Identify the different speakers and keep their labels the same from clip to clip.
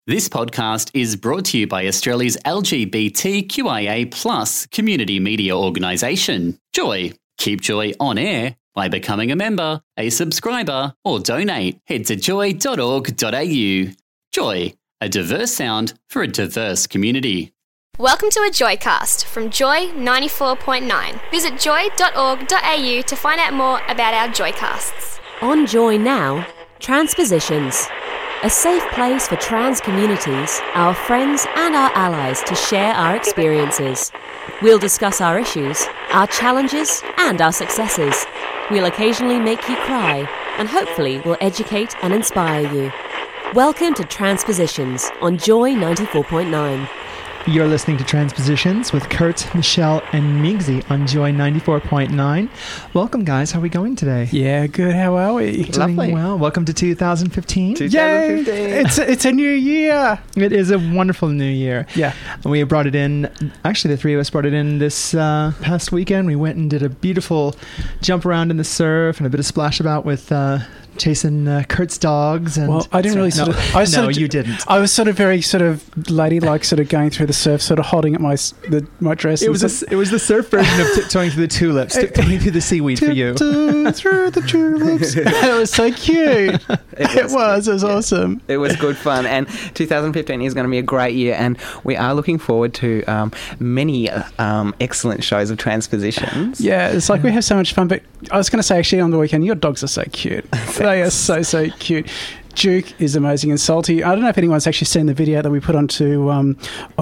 Speaker 1: This podcast is brought to you by Australia's LGBTQIA+ community media organisation, Joy. Keep Joy on air by becoming a member, a subscriber, or donate. Head to joy.org.au. Joy, a diverse sound for a diverse community.
Speaker 2: Welcome to a Joycast from Joy 94.9. Visit joy.org.au to find out more about our Joycasts.
Speaker 3: On Joy Now, Transpositions. A safe place for trans communities, our friends and our allies to share our experiences. We'll discuss our issues, our challenges and our successes. We'll occasionally make you cry and hopefully we'll educate and inspire you. Welcome to Transpositions on Joy 94.9.
Speaker 4: You're listening to Transpositions with Kurt, Michelle, and Migsy on Joy 94.9. Welcome, guys. How are we going today?
Speaker 5: Yeah, good. How are we?
Speaker 4: Doing
Speaker 5: Lovely.
Speaker 4: well. Welcome to 2015.
Speaker 5: Yay! It's a new year.
Speaker 4: It is a wonderful new year.
Speaker 5: Yeah.
Speaker 4: And we brought it in, actually the three of us brought it in this past weekend. We went and did a beautiful jump around in the surf and a bit of splash about with chasing Kurt's dogs. And
Speaker 5: well, I didn't really sort of...
Speaker 4: you didn't.
Speaker 5: I was sort of very sort of ladylike, sort of going through the surf, sort of holding up my dress.
Speaker 4: It was the surf version of tiptoeing through the tulips, tiptoeing through the seaweed for you.
Speaker 5: Through the tulips. It was so cute. It was awesome.
Speaker 6: It was good fun, and 2015 is going to be a great year, and we are looking forward to many excellent shows of transpositions.
Speaker 5: Yeah, it's like we have so much fun, but I was going to say, actually, on the weekend, your dogs are so cute. They are so cute. Duke is amazing and Salty. I don't know if anyone's actually seen the video that we put onto
Speaker 6: the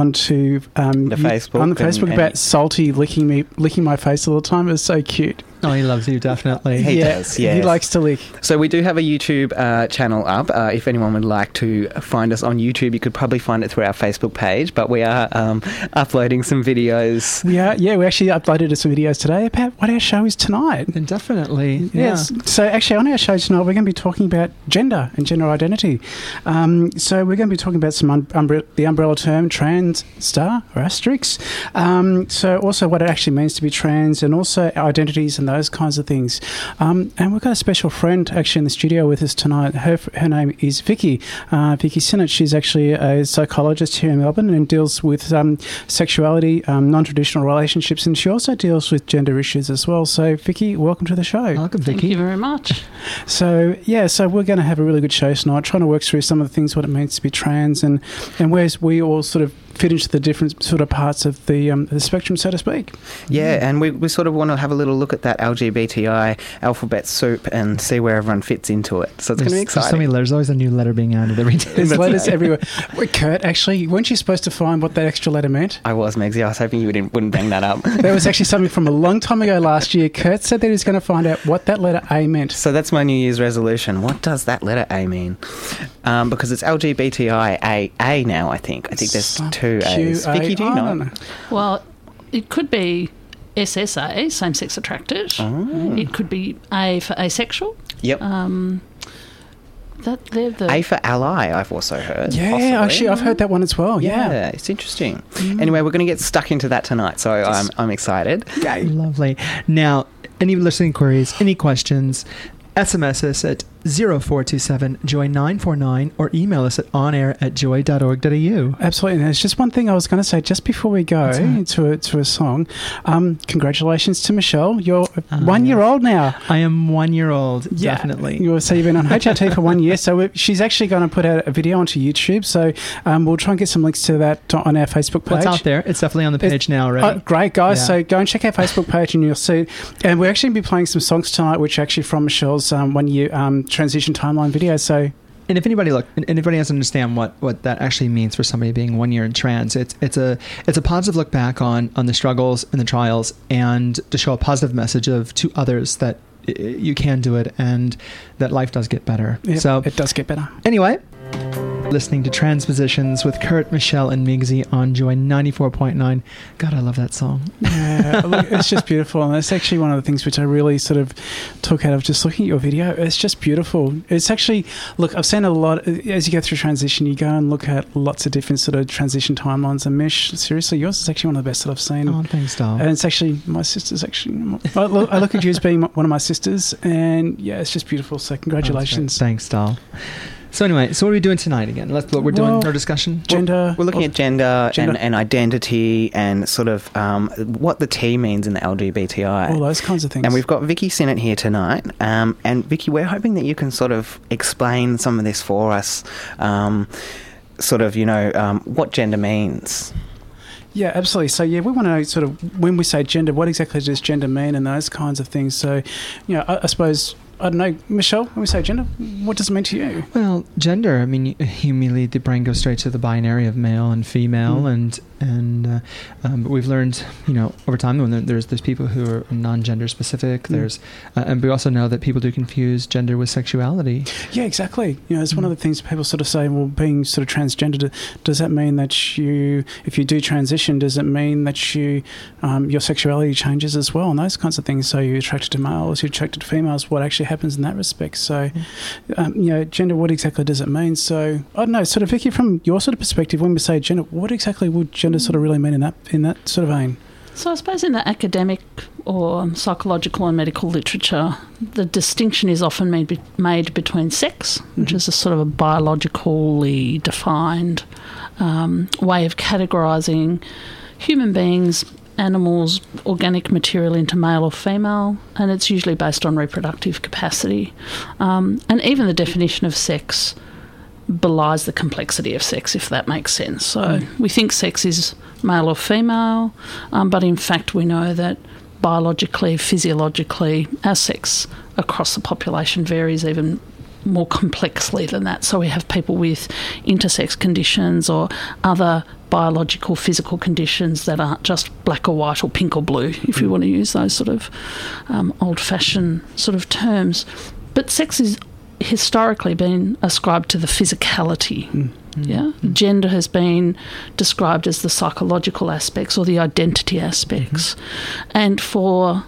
Speaker 6: Facebook
Speaker 5: about Salty licking my face all the time. It was so cute.
Speaker 4: Oh, he loves you, definitely.
Speaker 6: He does, yes.
Speaker 5: He likes to lick.
Speaker 6: So we do have a YouTube channel up. If anyone would like to find us on YouTube, you could probably find it through our Facebook page, but we are uploading some videos.
Speaker 5: We actually uploaded some videos today about what our show is tonight.
Speaker 4: And definitely.
Speaker 5: Yes. Yeah. So actually on our show tonight, we're going to be talking about gender and gender identity. So we're going to be talking about some the umbrella term trans star or asterisk. So also what it actually means to be trans and also identities and those kinds of things. And we've got a special friend actually in the studio with us tonight. Her name is Vicky. Vicky Sinnott. She's actually a psychologist here in Melbourne and deals with sexuality, non-traditional relationships, and she also deals with gender issues as well. So Vicky, welcome to the show.
Speaker 4: Welcome, Vicky.
Speaker 7: Thank you very much.
Speaker 5: So we're going to have a really good show tonight, trying to work through some of the things, what it means to be trans and where we all sort of fit into the different sort of parts of the spectrum, so to speak.
Speaker 6: Yeah, and we sort of want to have a little look at that LGBTI alphabet soup and see where everyone fits into it. So it's going to be exciting.
Speaker 4: There's always a new letter being added every day.
Speaker 5: There's letters everywhere. Wait, Kurt, actually, weren't you supposed to find what that extra letter meant?
Speaker 6: I was, Megsy. I was hoping you wouldn't bang that up.
Speaker 5: There was actually something from a long time ago last year. Kurt said that he was going to find out what that letter A meant.
Speaker 6: So that's my New Year's resolution. What does that letter A mean? Because it's LGBTI A now, I think. I think there's two A's. Vicky, do you know?
Speaker 7: Well, it could be SSA, same-sex attracted.
Speaker 6: Oh.
Speaker 7: It could be A for asexual.
Speaker 6: Yep.
Speaker 7: They're the
Speaker 6: A for ally, I've also heard.
Speaker 5: Yeah,
Speaker 6: possibly.
Speaker 5: actually, I've heard that one as well.
Speaker 6: Yeah, it's interesting. Anyway, we're going to get stuck into that tonight, so I'm excited.
Speaker 4: Yay. Lovely. Now, any listening queries, any questions, SMS us at 0427-JOY-949 or email us at onair@joy.org.au.
Speaker 5: Absolutely. And there's just one thing I was going to say just before we go to a song. Congratulations to Michelle. You're 1 year old now.
Speaker 4: I am 1 year old, definitely.
Speaker 5: You've been on HRT for 1 year. So she's actually going to put out a video onto YouTube. So we'll try and get some links to that on our Facebook page.
Speaker 4: It's out there. It's definitely on the page now already.
Speaker 5: Great, guys. Yeah. So go and check our Facebook page and you'll see it. And we're actually going to be playing some songs tonight, which are actually from Michelle's 1 year transition timeline video. So
Speaker 4: and if anybody doesn't understand what that actually means for somebody being 1 year in trans, it's a positive look back on the struggles and the trials, and to show a positive message to others that you can do it and that life does get better.
Speaker 5: Yep,
Speaker 4: so
Speaker 5: it does get better.
Speaker 4: Anyway, listening to Transpositions with Kurt, Michelle, and Migsy on Joy 94.9. God, I love that song.
Speaker 5: Yeah, look, it's just beautiful. And it's actually one of the things which I really sort of took out of just looking at your video. It's just beautiful. It's actually, look, I've seen a lot, as you go through transition, you go and look at lots of different sort of transition timelines. And Mish, seriously, yours is actually one of the best that I've seen.
Speaker 4: Oh, thanks, doll.
Speaker 5: And it's actually, my sister's actually, I look at you as being one of my sisters. And yeah, it's just beautiful. So congratulations.
Speaker 4: Thanks, doll. So anyway, so what are we doing tonight again? We're doing our discussion.
Speaker 5: Gender.
Speaker 6: We're looking at gender. And identity and sort of what the T means in the LGBTI.
Speaker 5: All those kinds of things.
Speaker 6: And we've got Vicky Sinnott here tonight. And Vicky, we're hoping that you can sort of explain some of this for us, what gender means.
Speaker 5: Yeah, absolutely. So, we want to know sort of when we say gender, what exactly does gender mean and those kinds of things. So, I suppose, I don't know, Michelle, when we say gender, what does it mean to you?
Speaker 4: Well, gender, I mean, immediately the brain goes straight to the binary of male and female, but we've learned, over time, when there's people who are non-gender specific. There's, and we also know that people do confuse gender with sexuality.
Speaker 5: Yeah, exactly. It's one of the things people sort of say. Well, being sort of transgender, does that mean that if you do transition, does it mean that your sexuality changes as well, and those kinds of things? So you're attracted to males, you're attracted to females. What actually happens in that respect? So, gender, what exactly does it mean? So, I don't know, sort of, Vicky, from your sort of perspective, when we say gender, what exactly would gender sort of really mean in that sort of vein?
Speaker 7: So I suppose in the academic or psychological and medical literature, the distinction is often made between sex, which is a sort of a biologically defined way of categorising human beings, animals, organic material into male or female, and it's usually based on reproductive capacity. And even the definition of sex belies the complexity of sex, if that makes sense. So we think sex is male or female, but in fact we know that biologically, physiologically, our sex across the population varies even more complexly than that. So we have people with intersex conditions or other biological physical conditions that aren't just black or white or pink or blue, if you want to use those sort of old-fashioned sort of terms. But sex is historically been ascribed to the physicality. Gender has been described as the psychological aspects or the identity aspects. And for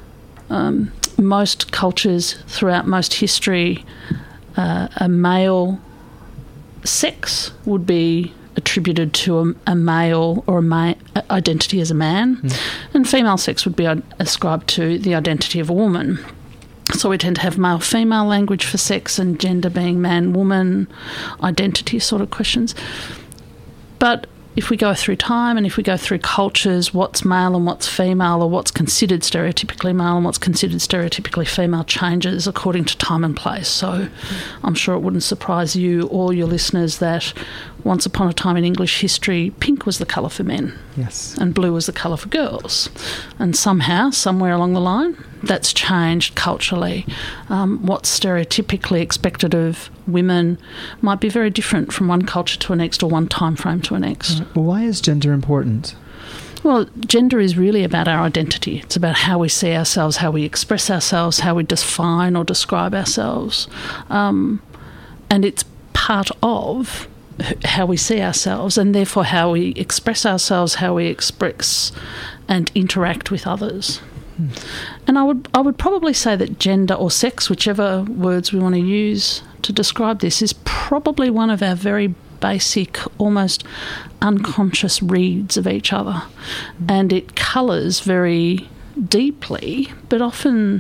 Speaker 7: most cultures throughout most history, a male sex would be attributed to a male or identity as a man, and female sex would be ascribed to the identity of a woman. So we tend to have male-female language for sex, and gender being man-woman, identity sort of questions. But if we go through time and if we go through cultures, what's male and what's female, or what's considered stereotypically male and what's considered stereotypically female, changes according to time and place. So I'm sure it wouldn't surprise you or your listeners that once upon a time in English history, pink was the colour for men.
Speaker 4: Yes.
Speaker 7: And blue was the colour for girls. And somehow, somewhere along the line, that's changed culturally. What's stereotypically expected of women might be very different from one culture to the next or one time frame to the next.
Speaker 4: Well, why is gender important?
Speaker 7: Well, gender is really about our identity. It's about how we see ourselves, how we express ourselves, how we define or describe ourselves. And it's part of how we see ourselves, and therefore how we express ourselves, how we express and interact with others. And I would probably say that gender or sex, whichever words we want to use to describe this, is probably one of our very basic, almost unconscious reads of each other. And it colours very deeply, but often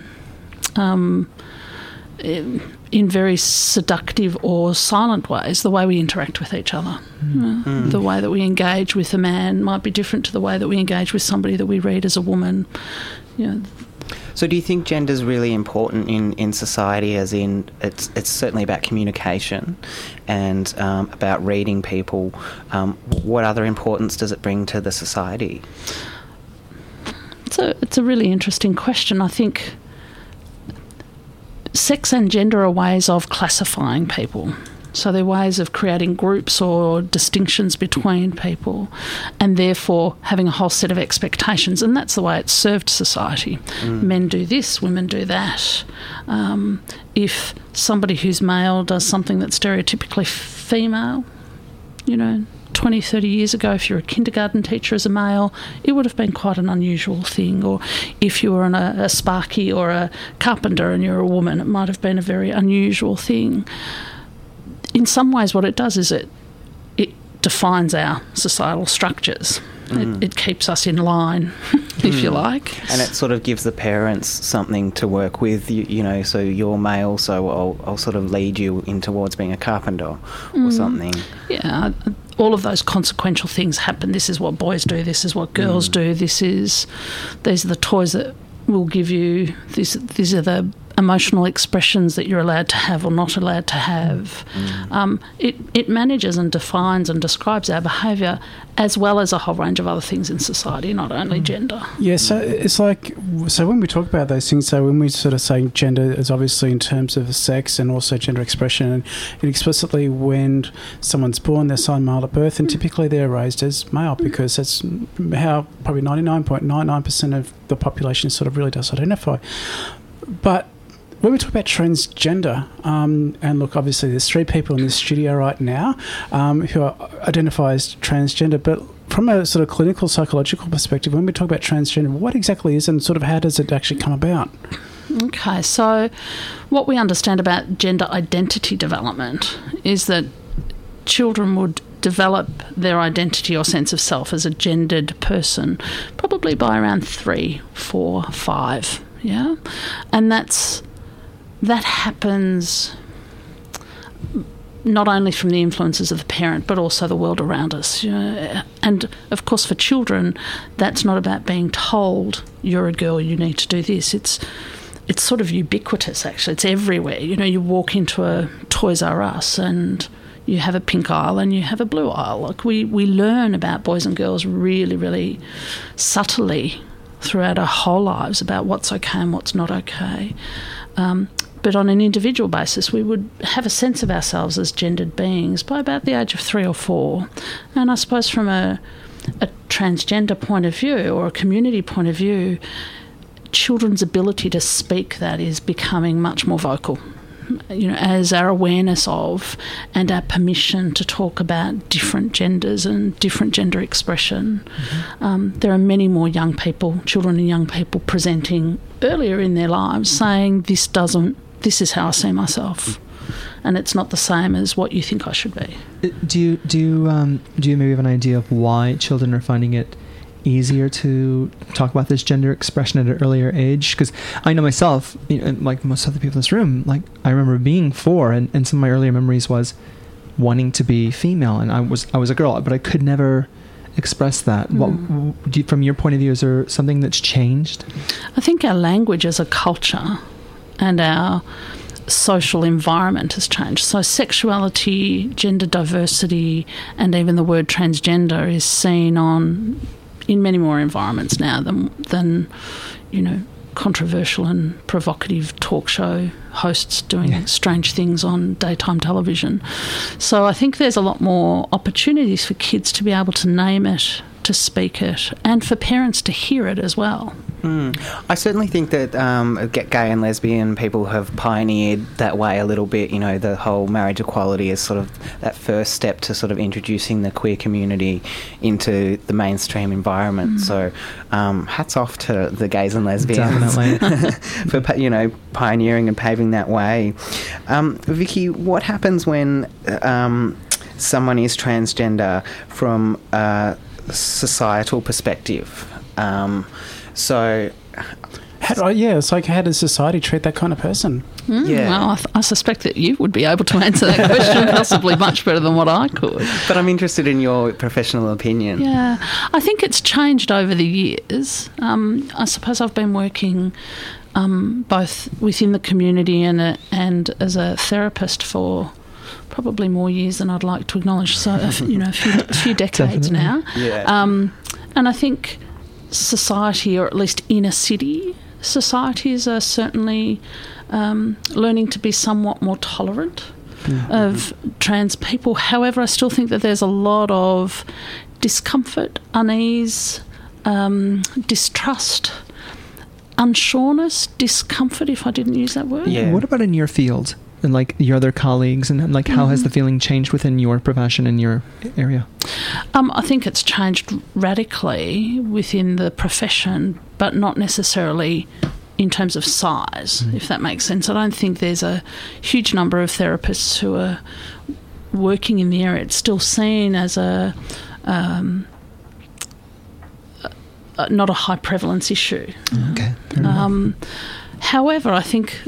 Speaker 7: in very seductive or silent ways, the way we interact with each other. The way that we engage with a man might be different to the way that we engage with somebody that we read as a woman.
Speaker 6: So do you think gender is really important in society, as in it's certainly about communication and about reading people? What other importance does it bring to the society?
Speaker 7: It's a really interesting question. I think sex and gender are ways of classifying people. So they're ways of creating groups or distinctions between people, and therefore having a whole set of expectations. And that's the way it's served society. Men do this, women do that. If somebody who's male does something that's stereotypically female, 20, 30 years ago, if you're a kindergarten teacher as a male, it would have been quite an unusual thing. Or if you were a sparky or a carpenter and you're a woman, it might have been a very unusual thing. In some ways, what it does is it defines our societal structures. It keeps us in line, if you like.
Speaker 6: And it sort of gives the parents something to work with, you know, so you're male, so I'll sort of lead you in towards being a carpenter or something.
Speaker 7: Yeah, all of those consequential things happen. This is what boys do, this is what girls do, these are the toys that will give you, these are the emotional expressions that you're allowed to have or not allowed to have. It manages and defines and describes our behaviour as well as a whole range of other things in society, not only gender.
Speaker 5: Yeah, so it's like, so when we talk about those things, so when we sort of say gender is obviously in terms of sex and also gender expression, and explicitly when someone's born, they're assigned male at birth, and typically they're raised as male because that's how probably 99.99% of the population sort of really does identify. But when we talk about transgender, and look, obviously there's 3 people in this studio right now who identify as transgender, but from a sort of clinical psychological perspective, when we talk about transgender, what exactly is it and sort of how does it actually come about?
Speaker 7: Okay, so what we understand about gender identity development is that children would develop their identity or sense of self as a gendered person probably by around 3, 4, 5, yeah? And that happens not only from the influences of the parent but also the world around us. You know? And of course for children that's not about being told you're a girl, you need to do this. It's sort of ubiquitous actually. It's everywhere. You know, you walk into a Toys R Us and you have a pink aisle and you have a blue aisle. Like we learn about boys and girls really, really subtly throughout our whole lives about what's okay and what's not okay. But on an individual basis, we would have a sense of ourselves as gendered beings by about the age of 3 or 4. And I suppose from a transgender point of view or a community point of view, children's ability to speak that is becoming much more vocal. You know, as our awareness of and our permission to talk about different genders and different gender expression. There are many more young people, children and young people presenting earlier in their lives saying this is how I see myself and it's not the same as what you think I should be.
Speaker 4: Do you maybe have an idea of why children are finding it easier to talk about this gender expression at an earlier age? Because I know myself, you know, like most other people in this room, like I remember being 4 and some of my earlier memories was wanting to be female, and I was a girl, but I could never express that. From your point of view, is there something that's changed?
Speaker 7: I think our language as a culture and our social environment has changed. So sexuality, gender diversity, and even the word transgender is seen in many more environments now than you know, controversial and provocative talk show hosts doing strange things on daytime television. So I think there's a lot more opportunities for kids to be able to name it, to speak it, and for parents to hear it as well.
Speaker 6: I certainly think that gay and lesbian people have pioneered that way a little bit. You know, the whole marriage equality is sort of that first step to sort of introducing the queer community into the mainstream environment. So hats off to the gays and lesbians for, you know, pioneering and paving that way. Vicky, what happens when someone is transgender from a societal perspective? So,
Speaker 5: it's like, how does society treat that kind of person?
Speaker 7: Well, I suspect that you would be able to answer that question possibly much better than what I could.
Speaker 6: But I'm interested in your professional opinion.
Speaker 7: Yeah, I think it's changed over the years. I suppose I've been working both within the community and as a therapist for probably more years than I'd like to acknowledge. So, a few decades now.
Speaker 6: Yeah.
Speaker 7: And I think society, or at least inner city societies, are certainly learning to be somewhat more tolerant of trans people. However, I still think that there's a lot of discomfort, unease, distrust, unsureness, discomfort, if I didn't use that word.
Speaker 4: Yeah. What about in your field and like your other colleagues, and like how has the feeling changed within your profession and your area?
Speaker 7: I think it's changed radically within the profession, but not necessarily in terms of size, if that makes sense. I don't think there's a huge number of therapists who are working in the area. It's still seen as not a high prevalence issue.
Speaker 4: Okay. Fair enough.
Speaker 7: However, I think,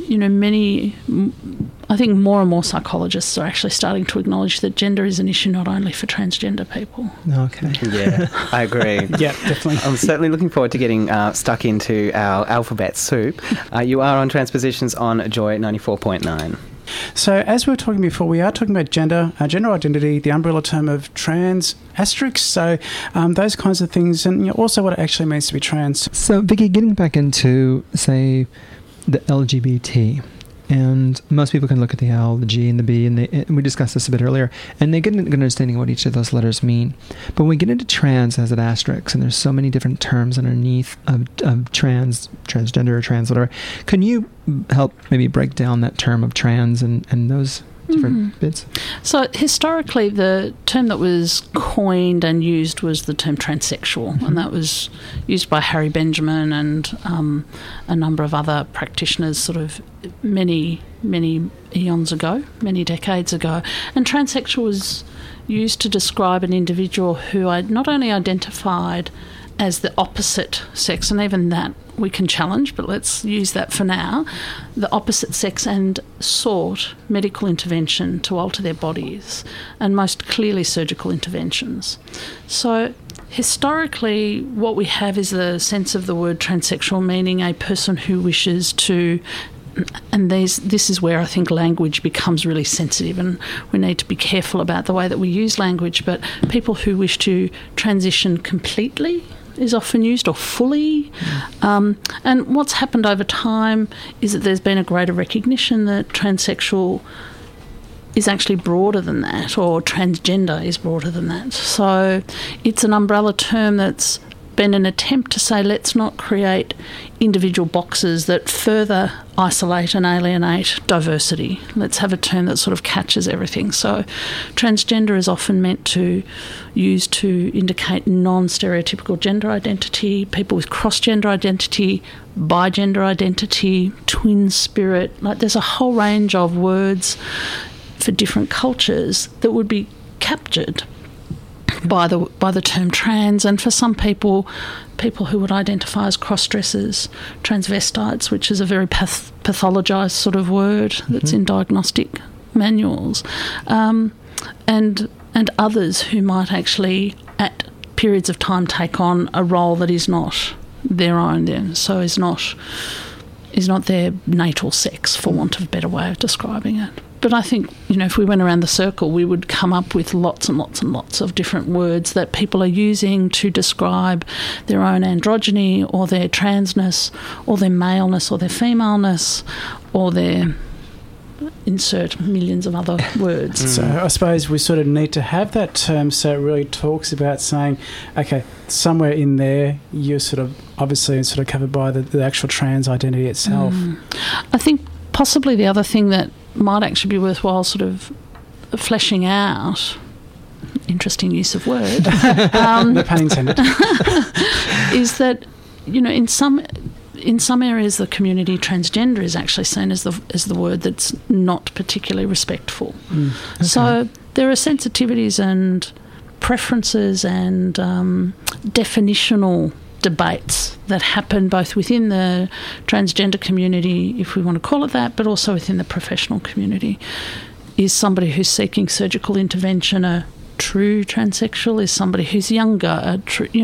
Speaker 7: I think more and more psychologists are actually starting to acknowledge that gender is an issue not only for transgender people.
Speaker 4: Okay.
Speaker 6: Yeah, I agree.
Speaker 5: Yeah, definitely.
Speaker 6: I'm certainly looking forward to getting stuck into our alphabet soup. You are on Transpositions on Joy 94.9.
Speaker 5: So, as we were talking before, we are talking about gender identity, the umbrella term of trans, asterisks, so those kinds of things, and also what it actually means to be trans.
Speaker 4: So, Vicky, getting back into, say, the LGBT, and most people can look at the L, the G, and the B, and we discussed this a bit earlier, and they get a good understanding of what each of those letters mean. But when we get into trans as an asterisk, and there's so many different terms underneath of transgender or trans, whatever, can you help maybe break down that term of trans and those different bits? So
Speaker 7: historically, the term that was coined and used was the term transsexual, and that was used by Harry Benjamin and a number of other practitioners sort of many eons ago, many decades ago. And transsexual was used to describe an individual who not only identified as the opposite sex, and even that we can challenge, but let's use that for now, the opposite sex, and sought medical intervention to alter their bodies, and most clearly surgical interventions. So historically, what we have is the sense of the word transsexual meaning a person who wishes to, and this is where I think language becomes really sensitive, and we need to be careful about the way that we use language, but people who wish to transition completely is often used, or fully. And what's happened over time is that there's been a greater recognition that transsexual is actually broader than that, or transgender is broader than that. So it's an umbrella term that's been an attempt to say, let's not create individual boxes that further isolate and alienate diversity. Let's have a term that sort of catches everything. So transgender is often meant to use to indicate non-stereotypical gender identity, people with cross-gender identity, bi-gender identity, twin spirit. Like, there's a whole range of words for different cultures that would be captured by the term trans. And for some people who would identify as cross-dressers, transvestites, which is a very pathologised sort of word that's in diagnostic manuals, and others who might actually at periods of time take on a role that is not their own then, so is not their natal sex, for want of a better way of describing it. But I think, if we went around the circle, we would come up with lots and lots and lots of different words that people are using to describe their own androgyny, or their transness, or their maleness, or their femaleness, or their insert millions of other words.
Speaker 5: So I suppose we sort of need to have that term, so it really talks about saying, okay, somewhere in there you're sort of obviously sort of covered by the actual trans identity itself.
Speaker 7: I think possibly the other thing that might actually be worthwhile sort of fleshing out, interesting use of word,
Speaker 5: no pun intended,
Speaker 7: is that, in some areas the community transgender is actually seen as the word that's not particularly respectful. Okay. So there are sensitivities and preferences and definitional debates that happen both within the transgender community, if we want to call it that, but also within the professional community. Is somebody who's seeking surgical intervention a true transsexual? Is somebody who's younger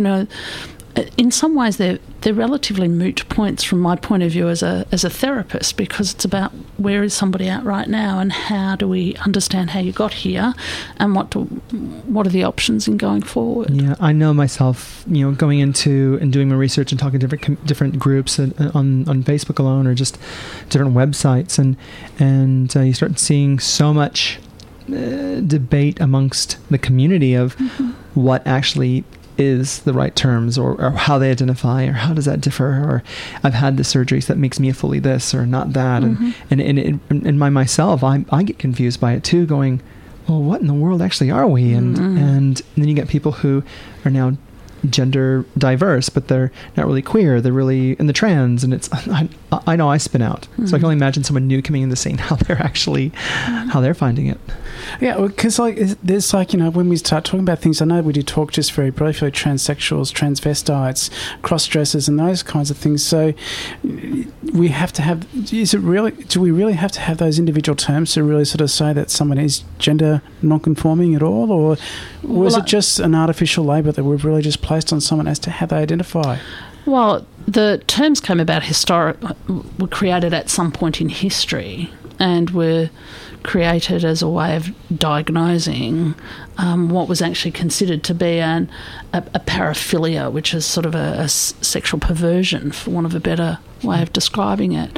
Speaker 7: in some ways they're relatively moot points from my point of view as a therapist, because it's about where is somebody at right now, and how do we understand how you got here, and what are the options in going forward. Yeah,
Speaker 4: I know myself, going into and doing my research and talking to different groups on Facebook alone, or just different websites, and you start seeing so much debate amongst the community of what actually is the right terms, or how they identify, or how does that differ, or I've had the surgeries that makes me a fully this or not that, and myself, I get confused by it too, going, well, what in the world actually are we? And then you get people who are now gender diverse, but they're not really queer. They're really in the trans, and I know I spin out. So I can only imagine someone new coming in the scene, how they're finding it.
Speaker 5: Yeah, because there's when we start talking about things, I know we do talk just very briefly transsexuals, transvestites, cross-dressers, and those kinds of things. So we have to have. Do we really have to have those individual terms to really sort of say that someone is gender non-conforming at all, or was it just an artificial label that we've really just placed on someone as to how they identify?
Speaker 7: Well, the terms came about were created at some point in history, and were created as a way of diagnosing what was actually considered to be a paraphilia, which is sort of a sexual perversion, for want of a better way of describing it.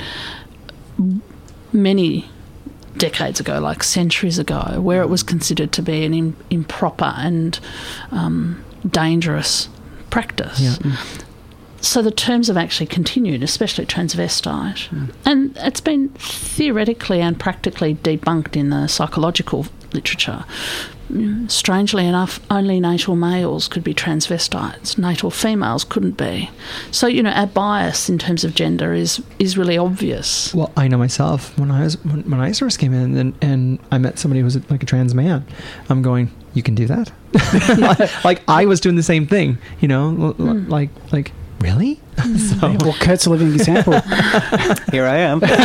Speaker 7: Many decades ago, like centuries ago, where it was considered to be an improper and dangerous practice. Yeah. So the terms have actually continued, especially transvestite. And it's been theoretically and practically debunked in the psychological literature. Strangely enough, only natal males could be transvestites. Natal females couldn't be. So, our bias in terms of gender is really obvious.
Speaker 4: Well, I know myself, when I first came in and I met somebody who was like a trans man, I'm going, you can do that? Like I was doing the same thing, like really?
Speaker 5: Well, Kurt's a living example.
Speaker 6: Here I am.
Speaker 7: But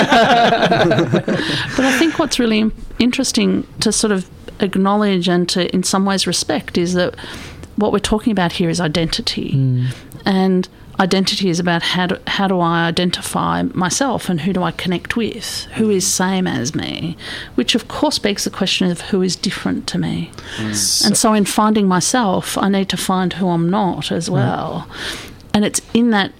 Speaker 7: I think what's really interesting to sort of acknowledge and to, in some ways, respect is that what we're talking about here is identity. And identity is about how do I identify myself and who do I connect with, who is same as me, which of course begs the question of who is different to me. And so in finding myself, I need to find who I'm not as well. And it's in that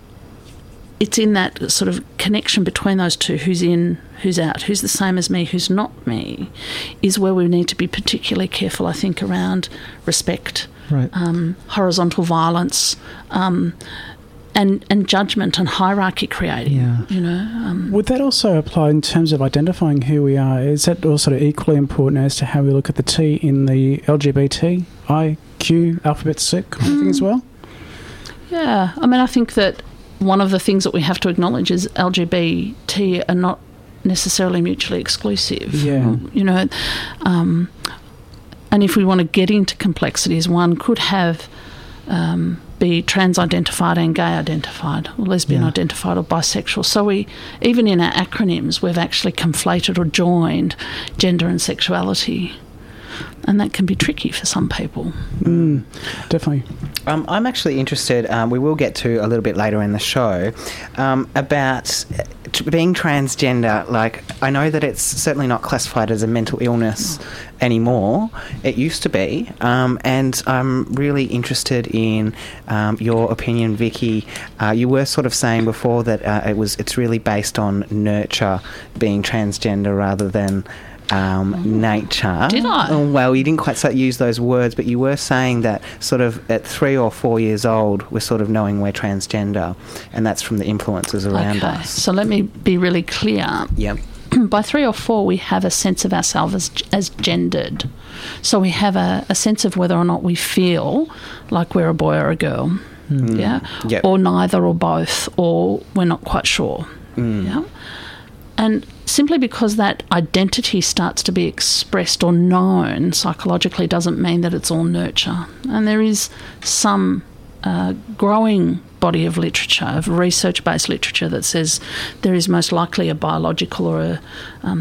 Speaker 7: sort of connection between those two, who's in, who's out, who's the same as me, who's not me, is where we need to be particularly careful, I think, around respect, horizontal violence, and judgment and hierarchy creating. Yeah.
Speaker 5: Would that also apply in terms of identifying who we are? Is that also equally important as to how we look at the T in the LGBTIQ alphabet soup kind of thing as well?
Speaker 7: Yeah, I mean, I think that one of the things that we have to acknowledge is LGBT are not necessarily mutually exclusive.
Speaker 5: Yeah.
Speaker 7: And if we want to get into complexities, one could have be trans-identified and gay-identified, or lesbian-identified or bisexual. So even in our acronyms, we've actually conflated or joined gender and sexuality. And that can be tricky for some people.
Speaker 5: Definitely.
Speaker 6: I'm actually interested, we will get to a little bit later in the show, about being transgender. Like, I know that it's certainly not classified as a mental illness anymore. It used to be. And I'm really interested in your opinion, Vicky. You were sort of saying before that it's really based on nurture, being transgender, rather than nature.
Speaker 7: Did I?
Speaker 6: Well, you didn't quite use those words, but you were saying that sort of at 3 or 4 years old, we're sort of knowing we're transgender, and that's from the influences around us.
Speaker 7: So let me be really clear.
Speaker 6: Yep.
Speaker 7: By 3 or 4, we have a sense of ourselves as gendered. So we have a sense of whether or not we feel like we're a boy or a girl. Yeah?
Speaker 6: Yep.
Speaker 7: Or neither or both, or we're not quite sure. Yeah? And simply because that identity starts to be expressed or known psychologically doesn't mean that it's all nurture. And there is some growing body of literature, of research-based literature, that says there is most likely a biological or a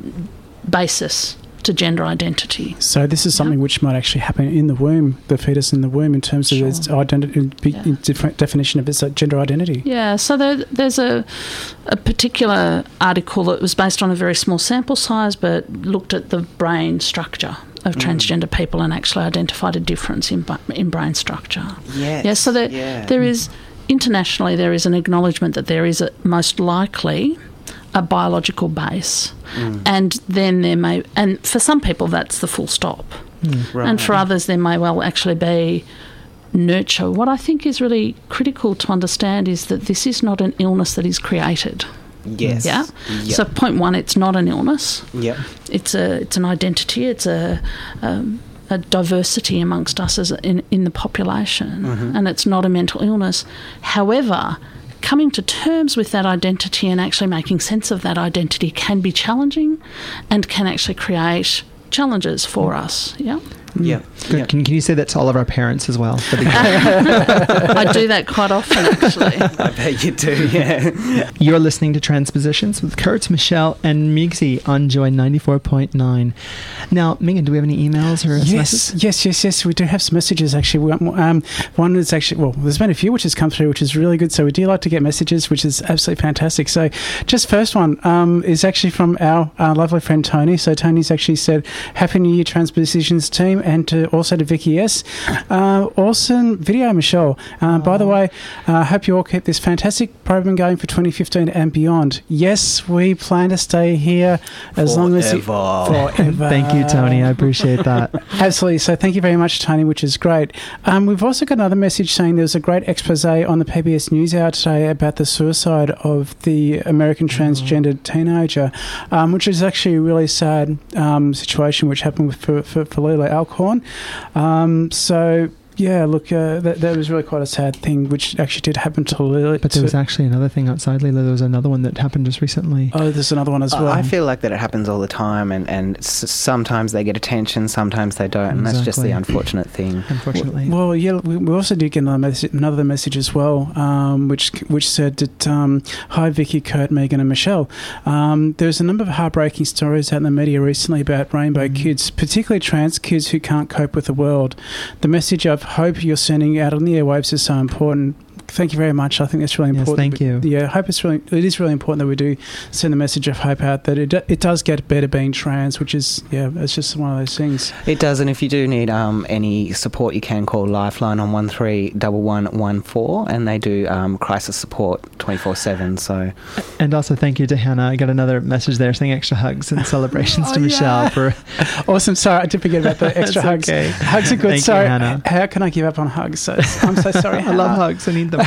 Speaker 7: basis to gender identity.
Speaker 5: So this is something which might actually happen in the womb, the fetus in the womb, in terms of its identity, different definition of its gender identity.
Speaker 7: Yeah, so there's a particular article that was based on a very small sample size, but looked at the brain structure of transgender people and actually identified a difference in brain structure.
Speaker 6: Yes.
Speaker 7: Yeah, so there is, internationally, there is an acknowledgement that there is most likely a biological base, and then there may, and for some people that's the full stop, and for others there may well actually be nurture. What I think is really critical to understand is that this is not an illness that is created.
Speaker 6: Yes.
Speaker 7: Yeah.
Speaker 6: Yep.
Speaker 7: So point one, it's not an illness.
Speaker 6: Yep.
Speaker 7: It's an identity. It's a a diversity amongst us as in the population, and it's not a mental illness. However, coming to terms with that identity and actually making sense of that identity can be challenging and can actually create challenges for us. Yeah.
Speaker 6: Yeah.
Speaker 4: Good. Can you say that to all of our parents as well?
Speaker 7: I do that quite often, actually.
Speaker 6: I bet you do, yeah.
Speaker 4: You're listening to Transpositions with Kurt, Michelle, and Migsy on Joy 94.9. Now, Megan, do we have any emails or SMSs?
Speaker 5: Yes. We do have some messages, actually. One is actually, well, there's been a few which has come through, which is really good. So we do like to get messages, which is absolutely fantastic. So just first one is actually from our lovely friend Tony. So Tony's actually said, Happy New Year, Transpositions team, and also to Vicky S. Awesome video, Michelle. By the way, I hope you all keep this fantastic program going for 2015 and beyond. Yes, we plan to stay here as long as forever.
Speaker 4: Thank you, Tony. I appreciate that.
Speaker 5: Absolutely. So thank you very much, Tony, which is great. We've also got another message saying there was a great expose on the PBS NewsHour today about the suicide of the American transgendered teenager, which is actually a really sad situation which happened for Lila Alcorn. So, yeah, look, that was really quite a sad thing, which actually did happen to Lila.
Speaker 4: But there was actually another thing outside Lila. There was another one that happened just recently.
Speaker 5: Oh, there's another one as well.
Speaker 6: I feel like that it happens all the time, and sometimes they get attention, sometimes they don't, and that's just the unfortunate thing.
Speaker 5: Unfortunately. Well, yeah, we also did get another message as well, which said that, hi, Vicky, Kurt, Megan and Michelle. There's a number of heartbreaking stories out in the media recently about rainbow kids, particularly trans kids who can't cope with the world. The message of hope you're sending out on the airwaves is so important. Thank you very much. I think that's really important.
Speaker 4: Yes, thank you.
Speaker 5: Yeah, hope it is really important that we do send the message of hope out, that it does get better being trans, which is, it's just one of those things.
Speaker 6: It does, and if you do need any support, you can call Lifeline on 131114, and they do crisis support 24/7. So,
Speaker 4: and also thank you to Hannah. I got another message there saying extra hugs and celebrations to Michelle for
Speaker 5: awesome. Sorry, I did forget about the extra hugs.
Speaker 4: Okay.
Speaker 5: Hugs are good.
Speaker 4: Thank
Speaker 5: Sorry,
Speaker 4: you, Hannah.
Speaker 5: How can I give up on hugs? I'm so sorry.
Speaker 4: I love hugs. I need them.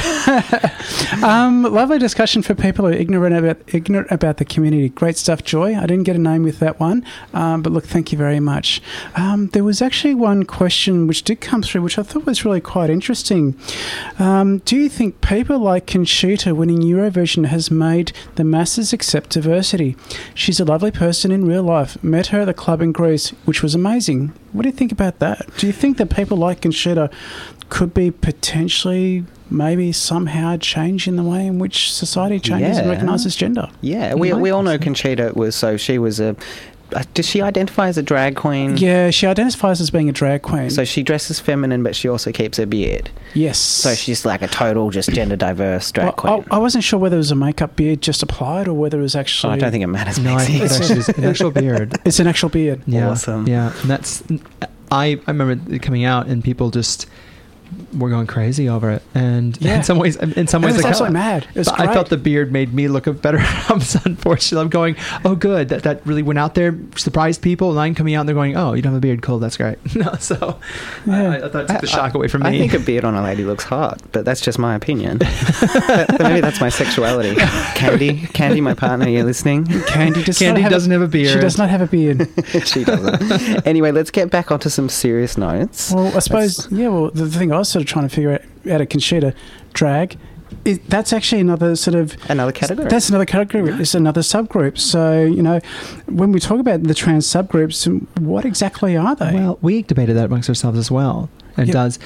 Speaker 5: Lovely discussion for people who are ignorant about the community. Great stuff, Joy. I didn't get a name with that one, but look, thank you very much. There was actually one question which did come through, which I thought was really quite interesting. Do you think people like Conchita winning Eurovision has made the masses accept diversity? She's a lovely person in real life. Met her at the club in Greece, which was amazing. What do you think about that? Do you think that people like Conchita could be potentially maybe somehow change in the way in which society changes and recognises gender?
Speaker 6: Yeah, we all know Conchita she was a... does she identify as a drag queen?
Speaker 5: Yeah, she identifies as being a drag queen.
Speaker 6: So she dresses feminine, but she also keeps her beard.
Speaker 5: Yes.
Speaker 6: So she's like a total just gender diverse drag queen.
Speaker 5: I wasn't sure whether it was a makeup beard just applied or whether it was actually...
Speaker 6: I don't think it matters.
Speaker 4: No, I think it's actually an actual beard.
Speaker 5: It's an actual beard.
Speaker 4: Yeah,
Speaker 6: awesome.
Speaker 4: Yeah, and that's... I remember it coming out and people just... we're going crazy over it, and in some ways,
Speaker 5: it was absolutely mad. It was great.
Speaker 4: I felt the beard made me look better. Unfortunately, I'm going, oh, good, that really went out there, surprised people, and I'm coming out and they're going, oh, you don't have a beard, cool, that's great. I thought it took the shock away from me.
Speaker 6: I think a beard on a lady looks hot, but that's just my opinion. Maybe that's my sexuality. Candy, my partner, you're listening?
Speaker 4: Candy doesn't have a beard.
Speaker 5: She does not have a beard.
Speaker 6: She doesn't. Anyway, let's get back onto some serious notes.
Speaker 5: Well, I suppose, the thing I was sort of trying to figure out at Conchita, drag, that's actually another category. That's another category. It's another subgroup. So, when we talk about the trans subgroups, what exactly are they?
Speaker 4: Well, we debated that amongst ourselves as well. And does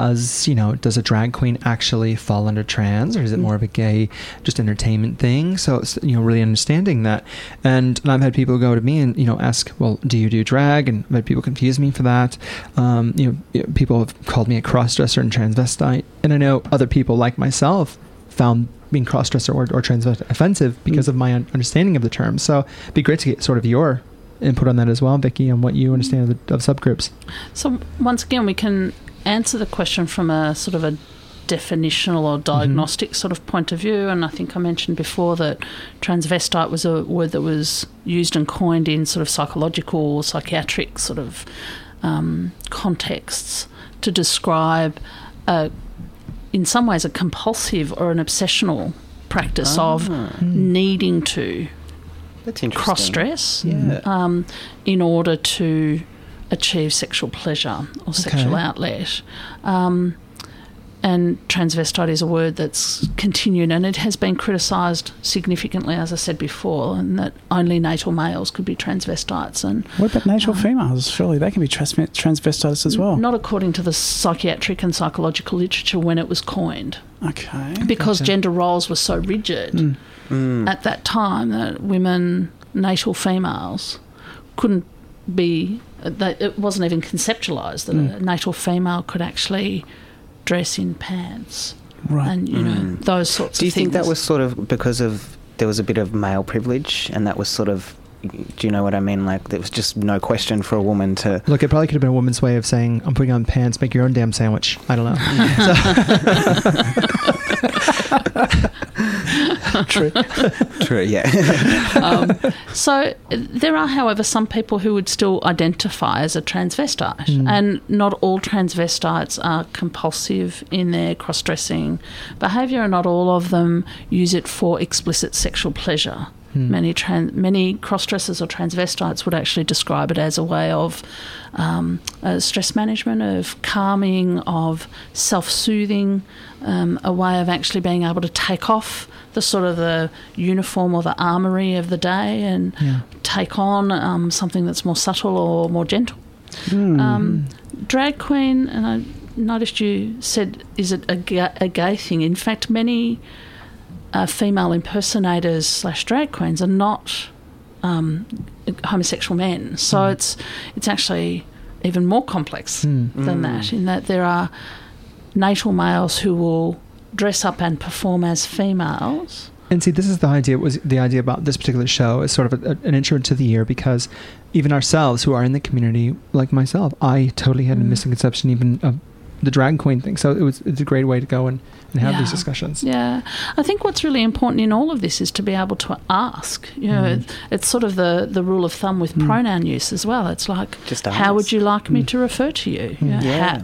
Speaker 4: a drag queen actually fall under trans, or is it more of a gay, just entertainment thing? So it's, really understanding that. And I've had people go to me and ask, well, do you do drag? And I've had people confuse me for that. People have called me a crossdresser and transvestite, and I know other people like myself found being crossdresser or transvestite offensive because of my understanding of the term. So it'd be great to get sort of your input on that as well, Vicky, on what you understand of subgroups.
Speaker 7: So once again, we can answer the question from a sort of a definitional or diagnostic sort of point of view, and I think I mentioned before that transvestite was a word that was used and coined in sort of psychological, psychiatric sort of contexts to describe in some ways a compulsive or an obsessional practice of needing to cross-dress in order to achieve sexual pleasure or sexual outlet. And transvestite is a word that's continued, and it has been criticised significantly, as I said before, and that only natal males could be transvestites. And
Speaker 5: what about natal females? Surely they can be transvestites as well.
Speaker 7: Not according to the psychiatric and psychological literature when it was coined.
Speaker 5: Okay.
Speaker 7: Because gender roles were so rigid at that time that women, natal females, couldn't be... it wasn't even conceptualised that a natal female could actually dress in pants,
Speaker 5: right?
Speaker 7: And you know, those sorts of things.
Speaker 6: Do you think that was sort of because of there was a bit of male privilege, and that was sort of, do you know what I mean? Like there was just no question for a woman to
Speaker 4: look. It probably could have been a woman's way of saying, "I'm putting on pants. Make your own damn sandwich." I don't know.
Speaker 6: True, yeah.
Speaker 7: So there are, however, some people who would still identify as a transvestite, and not all transvestites are compulsive in their cross-dressing behaviour, and not all of them use it for explicit sexual pleasure. Many cross-dressers or transvestites would actually describe it as a way of stress management, of calming, of self-soothing, a way of actually being able to take off the sort of the uniform or the armoury of the day and take on something that's more subtle or more gentle. Drag queen, and I noticed you said, is it a gay thing? In fact, many female impersonators / drag queens are not homosexual men, so it's actually even more complex than that, in that there are natal males who will dress up and perform as females.
Speaker 4: And see, this is the idea. Was the idea about this particular show is sort of an intro to the year, because even ourselves who are in the community, like myself, I totally had a misconception even of the drag queen thing. So it's a great way to go and have these discussions.
Speaker 7: Yeah. I think what's really important in all of this is to be able to ask. You know, it's sort of the rule of thumb with pronoun use as well. It's like,
Speaker 6: just
Speaker 7: how would you like me to refer to you? You know,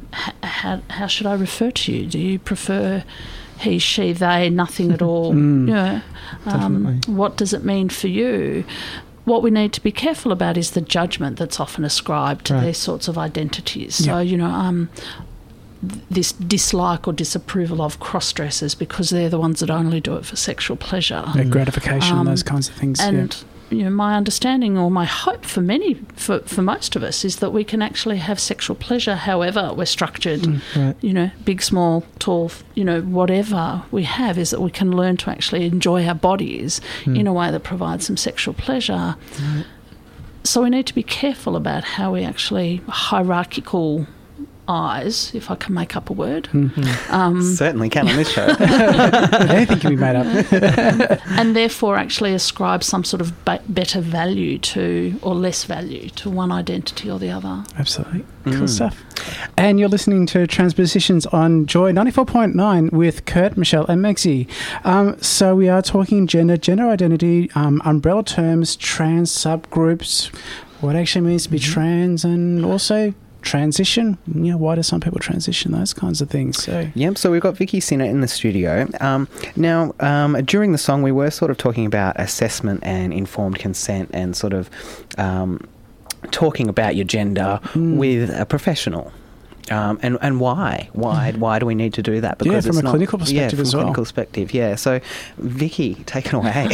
Speaker 7: how should I refer to you? Do you prefer he, she, they, nothing at all? Yeah. What does it mean for you? What we need to be careful about is the judgment that's often ascribed to these sorts of identities. So, you know, this dislike or disapproval of cross-dressers because they're the ones that only do it for sexual pleasure.
Speaker 5: Gratification, those kinds of things.
Speaker 7: And, you know, my understanding or my hope for most of us is that we can actually have sexual pleasure however we're structured. You know, big, small, tall, you know, whatever we have, is that we can learn to actually enjoy our bodies in a way that provides some sexual pleasure. So we need to be careful about how we actually hierarchical eyes, if I can make up a word.
Speaker 6: Certainly can on this show.
Speaker 5: Anything can be made up.
Speaker 7: And therefore actually ascribe some sort of better value to, or less value to, one identity or the other.
Speaker 5: Absolutely. Cool stuff. And you're listening to Transpositions on Joy 94.9 with Kurt, Michelle and Megzi. So we are talking gender identity, umbrella terms, trans subgroups, what actually means to be trans, and also transition. You know, why do some people transition? Those kinds of things. So
Speaker 6: so we've got Vicky Sinnott in the studio. Now, during the song, we were sort of talking about assessment and informed consent, and sort of talking about your gender with a professional. And why? Why do we need to do that?
Speaker 5: Because from a clinical perspective as well.
Speaker 6: Clinical perspective, yeah. So, Vicky, take it away.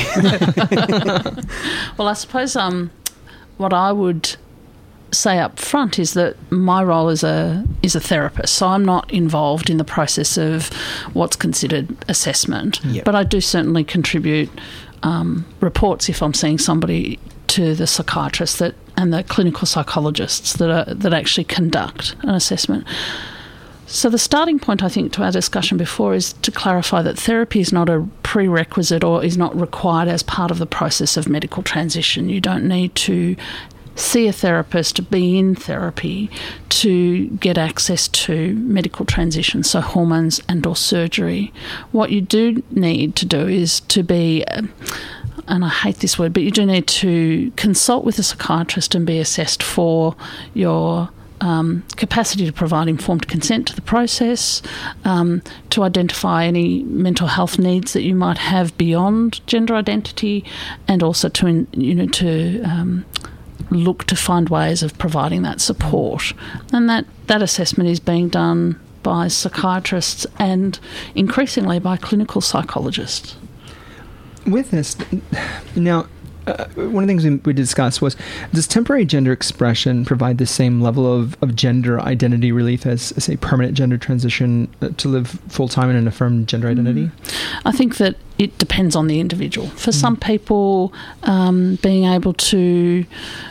Speaker 7: Well, I suppose what I would say up front is that my role is a therapist, so I'm not involved in the process of what's considered assessment, but I do certainly contribute reports if I'm seeing somebody to the psychiatrist and the clinical psychologists that actually conduct an assessment. So the starting point, I think, to our discussion before is to clarify that therapy is not a prerequisite or is not required as part of the process of medical transition. You don't need to see a therapist, to be in therapy, to get access to medical transition, so hormones and or surgery. What you do need to do is to be, and I hate this word, but you do need to consult with a psychiatrist and be assessed for your capacity to provide informed consent to the process, to identify any mental health needs that you might have beyond gender identity, and also to look to find ways of providing that support. And that assessment is being done by psychiatrists and increasingly by clinical psychologists.
Speaker 4: With this, now, one of the things we discussed was, does temporary gender expression provide the same level of gender identity relief as, say, permanent gender transition to live full-time in an affirmed gender identity?
Speaker 7: I think that it depends on the individual. For some people, being able to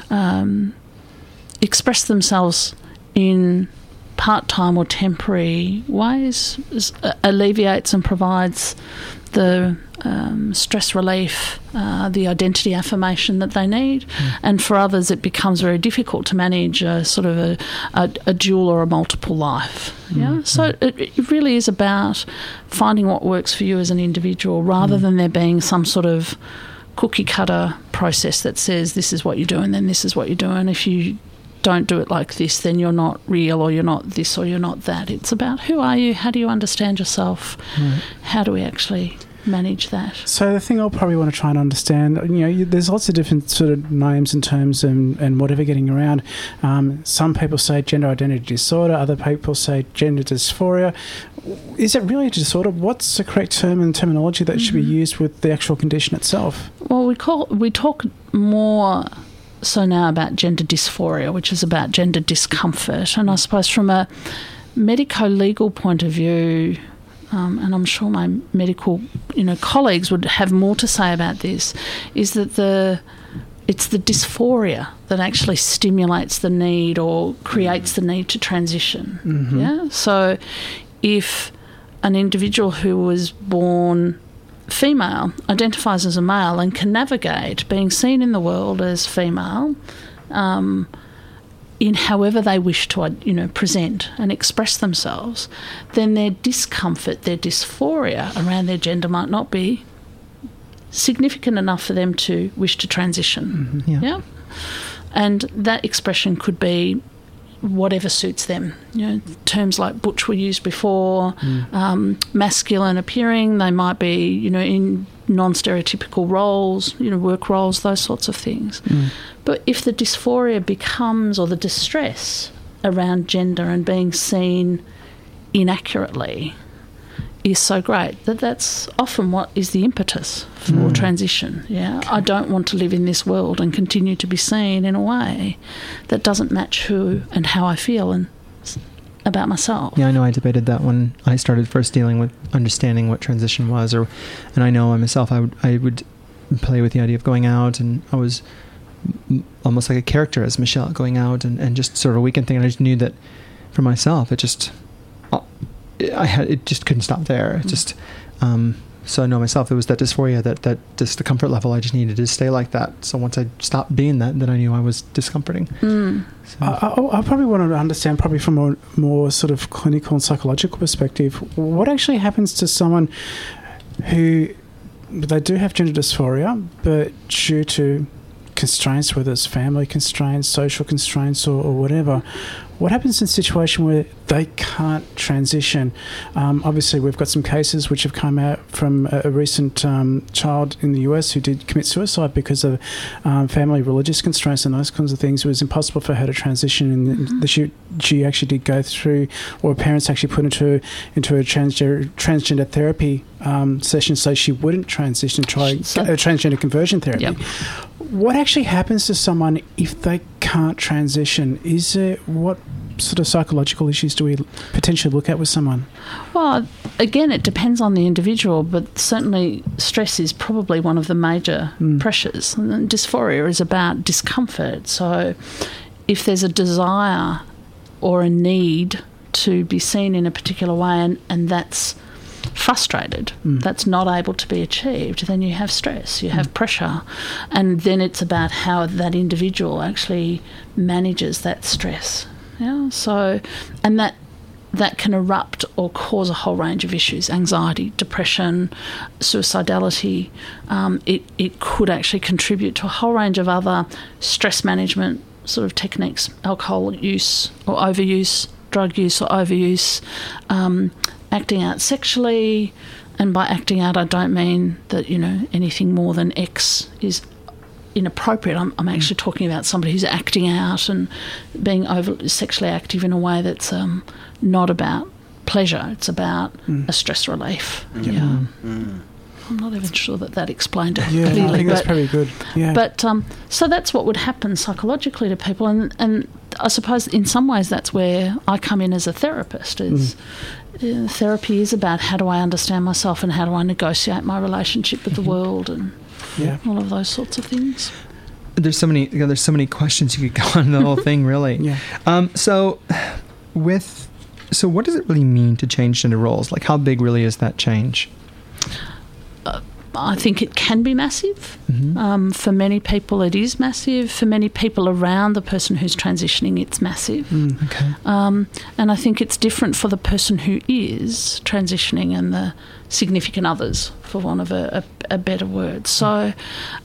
Speaker 7: express themselves in part-time or temporary ways alleviates and provides the stress relief, the identity affirmation that they need. And for others, it becomes very difficult to manage a sort of a dual or a multiple life. Yeah. So it really is about finding what works for you as an individual, rather than there being some sort of cookie cutter process that says this is what you do and then this is what you do, and if you don't do it like this, then you're not real, or you're not this, or you're not that. It's about who are you, how do you understand yourself, how do we actually manage that.
Speaker 5: So the thing I'll probably want to try and understand, there's lots of different sort of names and terms and whatever getting around. Some people say gender identity disorder, other people say gender dysphoria. Is it really a disorder? What's the correct term and terminology that should be used with the actual condition itself?
Speaker 7: Well, we talk more so now about gender dysphoria, which is about gender discomfort. And I suppose from a medico-legal point of view, and I'm sure my medical colleagues would have more to say about this, is that it's the dysphoria that actually stimulates the need or creates the need to transition. Yeah. So if an individual who was born female identifies as a male and can navigate being seen in the world as female in however they wish to present and express themselves, then their discomfort, their dysphoria around their gender might not be significant enough for them to wish to transition. Yeah. And that expression could be whatever suits them. Terms like butch were used before, masculine appearing, they might be, in non-stereotypical roles, work roles, those sorts of things. But if the dysphoria becomes, or the distress around gender and being seen inaccurately is so great, that's often what is the impetus for transition. Yeah, I don't want to live in this world and continue to be seen in a way that doesn't match who and how I feel and about myself.
Speaker 4: Yeah, I know I debated that when I started first dealing with understanding what transition was, and I know myself, I would play with the idea of going out, and I was almost like a character as Michelle, going out and just sort of a weekend thing. And I just knew that for myself, it just couldn't stop there. It just so I know myself, it was that dysphoria, that just the comfort level. I just needed to stay like that. So once I stopped being that, then I knew I was discomforting. So.
Speaker 5: I probably want to understand, probably from a more sort of clinical and psychological perspective, what actually happens to someone who they do have gender dysphoria, but due to constraints, whether it's family constraints, social constraints, or whatever. What happens in a situation where they can't transition? Obviously, we've got some cases which have come out from a recent child in the US who did commit suicide because of family religious constraints and those kinds of things. It was impossible for her to transition, and she actually did go through, or her parents actually put into a transgender therapy session so she wouldn't transition, try transgender conversion therapy.
Speaker 7: Yep.
Speaker 5: What actually happens to someone if they can't transition? What sort of psychological issues do we potentially look at with someone?
Speaker 7: Well, again, it depends on the individual, but certainly stress is probably one of the major pressures. And dysphoria is about discomfort. So if there's a desire or a need to be seen in a particular way and that's frustrated, that's not able to be achieved, then you have stress, you have pressure, and then it's about how that individual actually manages that stress. Yeah, so, and that can erupt or cause a whole range of issues: anxiety, depression, suicidality. It could actually contribute to a whole range of other stress management sort of techniques: alcohol use or overuse, drug use or overuse. Acting out sexually, and by acting out I don't mean that anything more than X is inappropriate. I'm actually talking about somebody who's acting out and being sexually active in a way that's not about pleasure. It's about a stress relief. Yeah. I'm not even sure that explained it clearly.
Speaker 5: I think that's probably good. Yeah.
Speaker 7: But so that's what would happen psychologically to people, and I suppose in some ways that's where I come in as a therapist. Therapy is about how do I understand myself and how do I negotiate my relationship with the world and all of those sorts of things.
Speaker 4: There's so many questions you could go on the whole thing, really.
Speaker 5: Yeah.
Speaker 4: So what does it really mean to change gender roles? Like, how big really is that change?
Speaker 7: I think it can be massive. For many people, it is massive. For many people around the person who's transitioning, it's massive.
Speaker 4: Okay.
Speaker 7: And I think it's different for the person who is transitioning and the significant others, for want of a better word. So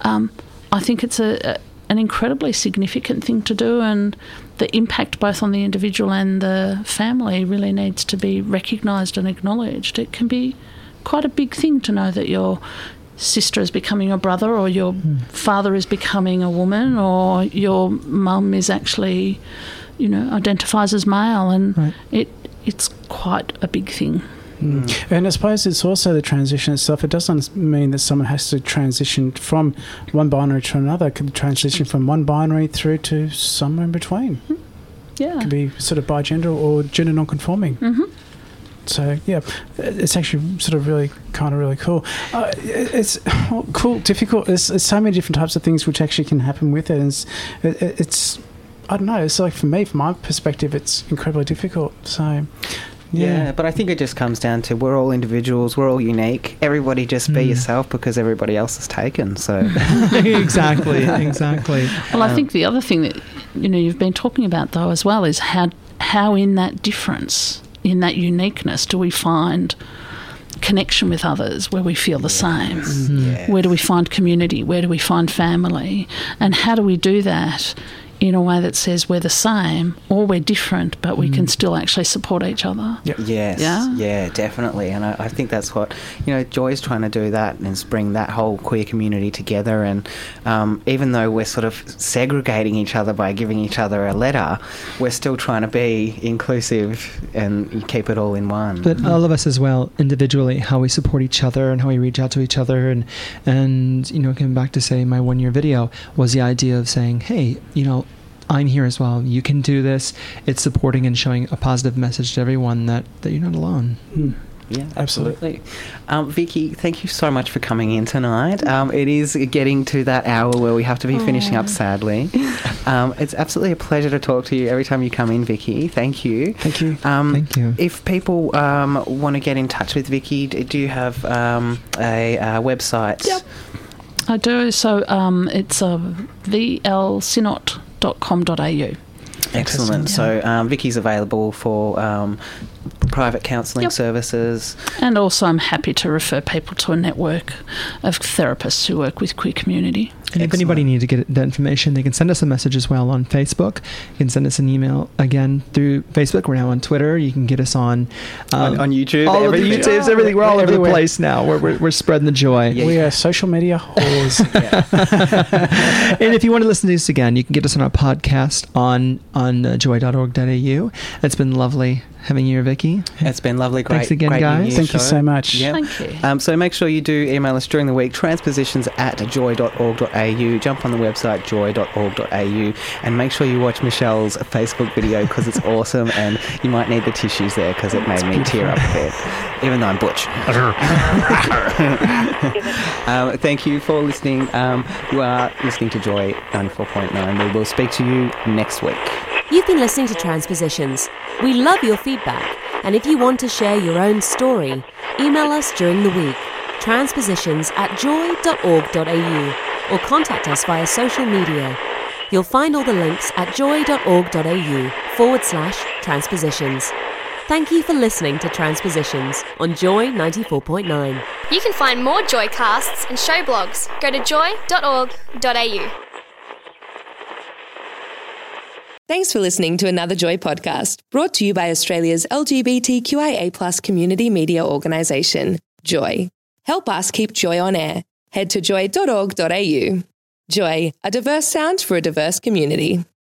Speaker 7: I think it's an incredibly significant thing to do, and the impact both on the individual and the family really needs to be recognised and acknowledged. It can be quite a big thing to know that your sister is becoming a brother, or your father is becoming a woman, or your mum is actually, identifies as male, and it's quite a big thing.
Speaker 5: And I suppose it's also the transition itself. It doesn't mean that someone has to transition from one binary to another. It could transition from one binary through to somewhere in between.
Speaker 7: Yeah.
Speaker 5: It could be sort of bigender or gender non-conforming. So, yeah, it's actually sort of really cool. It's cool, difficult. There's so many different types of things which actually can happen with it. And it's I don't know, it's like for me, from my perspective, it's incredibly difficult. So,
Speaker 6: yeah, but I think it just comes down to we're all individuals, we're all unique. Everybody just be yourself because everybody else is taken. So
Speaker 4: Exactly.
Speaker 7: Well, I think the other thing that, you've been talking about, though, as well, is how in that difference, in that uniqueness, do we find connection with others where we feel the same? Where do we find community? Where do we find family? And how do we do that in a way that says we're the same or we're different, but we can still actually support each other?
Speaker 6: Yes. Yeah, definitely. And I think that's what, Joy's trying to do, that and bring that whole queer community together. And even though we're sort of segregating each other by giving each other a letter, we're still trying to be inclusive and keep it all in one.
Speaker 4: But all of us as well, individually, how we support each other and how we reach out to each other. And coming back to, say, my 1 year video was the idea of saying, hey, I'm here as well. You can do this. It's supporting and showing a positive message to everyone that you're not alone.
Speaker 6: Yeah, absolutely. Vicky, thank you so much for coming in tonight. It is getting to that hour where we have to be finishing up, sadly. It's absolutely a pleasure to talk to you every time you come in, Vicky. Thank you.
Speaker 5: Thank you.
Speaker 4: Thank you.
Speaker 6: If people want to get in touch with Vicky, do you have a website?
Speaker 7: Yep, I do. So it's vlsinot.com.au.
Speaker 6: Excellent. So Vicky's available for private counselling services.
Speaker 7: And also I'm happy to refer people to a network of therapists who work with queer community.
Speaker 4: And if anybody needs to get that information, they can send us a message as well on Facebook. You can send us an email, again, through Facebook. We're now on Twitter. You can get us on
Speaker 6: YouTube.
Speaker 4: All of the YouTubes, everything. We're all over the place now. We're spreading the joy.
Speaker 5: Yeah, we are social media whores.
Speaker 4: And if you want to listen to this again, you can get us on our podcast on joy.org.au. It's been lovely having you here, Vicky.
Speaker 6: It's been lovely.
Speaker 4: Thanks again,
Speaker 6: great
Speaker 4: guys.
Speaker 5: Thank you so much.
Speaker 6: Yep.
Speaker 7: Thank you.
Speaker 6: So make sure you do email us during the week, transpositions@joy.org.au. Jump on the website, joy.org.au, and make sure you watch Michelle's Facebook video because it's awesome, and you might need the tissues there because it made me tear up a bit, even though I'm butch. Thank you for listening. You are listening to Joy 94.9. We will speak to you next week.
Speaker 3: You've been listening to Transpositions. We love your feedback, and if you want to share your own story, email us during the week, transpositions@joy.org.au, or contact us via social media. You'll find all the links at joy.org.au/transpositions. Thank you for listening to Transpositions on Joy 94.9.
Speaker 2: You can find more Joycasts and show blogs. Go to joy.org.au.
Speaker 8: Thanks for listening to another Joy podcast, brought to you by Australia's LGBTQIA+ community media organisation, Joy. Help us keep Joy on air. Head to joy.org.au. Joy, a diverse sound for a diverse community.